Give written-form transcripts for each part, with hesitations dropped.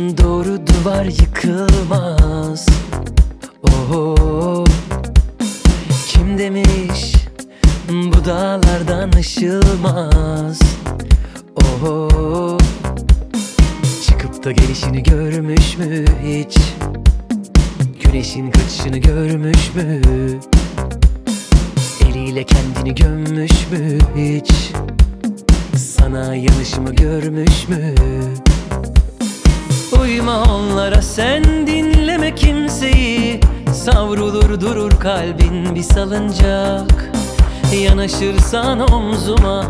Doğru duvar yıkılmaz. Oho, kim demiş bu dağlardan aşılmaz? Oho, çıkıp da gelişini görmüş mü hiç? Güneşin kaçışını görmüş mü? Eliyle kendini gömmüş mü hiç? Sana yanışımı görmüş mü? Uyma onlara, sen dinleme kimseyi. Savrulur durur kalbin bir salıncak. Yanaşırsan omzuma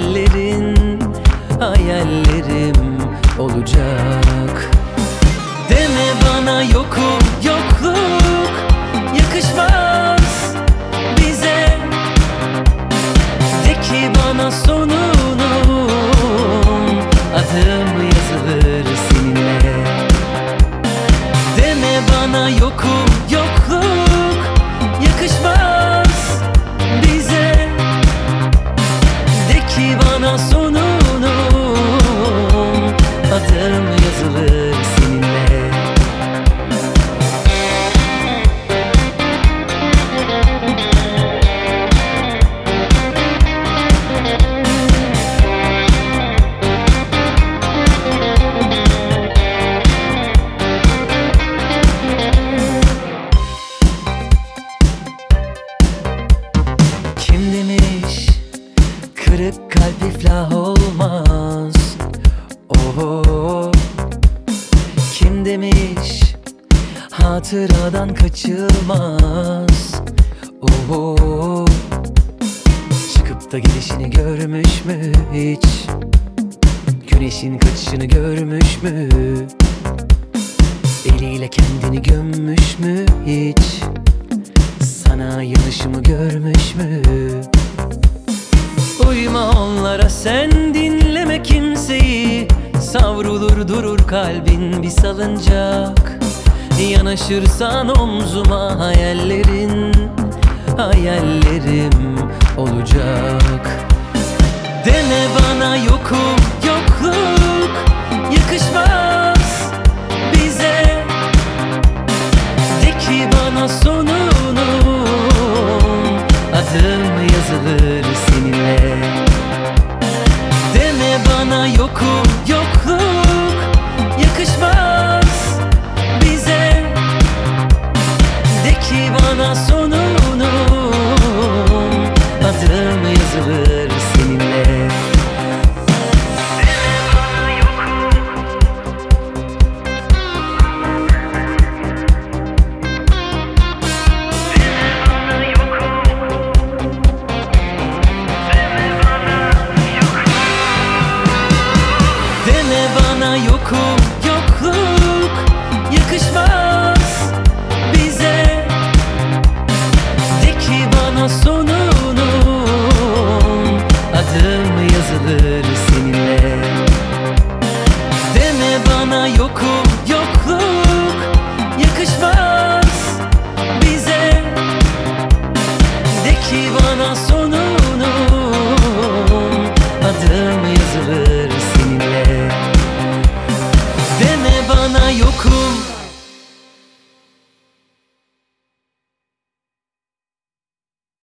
hayallerim olacak. Deme bana yokum, yokluk yakışmaz bize. De ki bana sonunum, adım yazılır seninle. Deme bana yokum, yokluk yakışmaz bize. De ki bana sonunum, adım yazılır seninle. Kim demiş kırık kalp iflah olmaz? Oho, kim demiş hatıradan kaçılmaz? Oho, çıkıp da gelişini görmüş mü hiç? Güneşin kaçışını görmüş mü? Eliyle kendini gömmüş mü hiç? Sana yanışımı görmüş mü? Uyma onlara, sen dinleme kimseyi. Savrulur durur kalbin bir salıncak. Yanaşırsan omzuma hayallerim olacak. Deme bana yokum, yokluk yakışmaz bize. De ki bana sonunum, adım yazılır seninle. Deme bana yokum, yokluk yakışmaz bize. De ki bana sonunum, adım yazılır seninle. Deme bana yokum, yokluk yakışmaz bize. De ki bana sonunum, adım yazılır seninle. Deme bana yokum, yokluk yakışmaz bize. De ki bana sonunum, adım yazılır seninle. Deme bana yokum,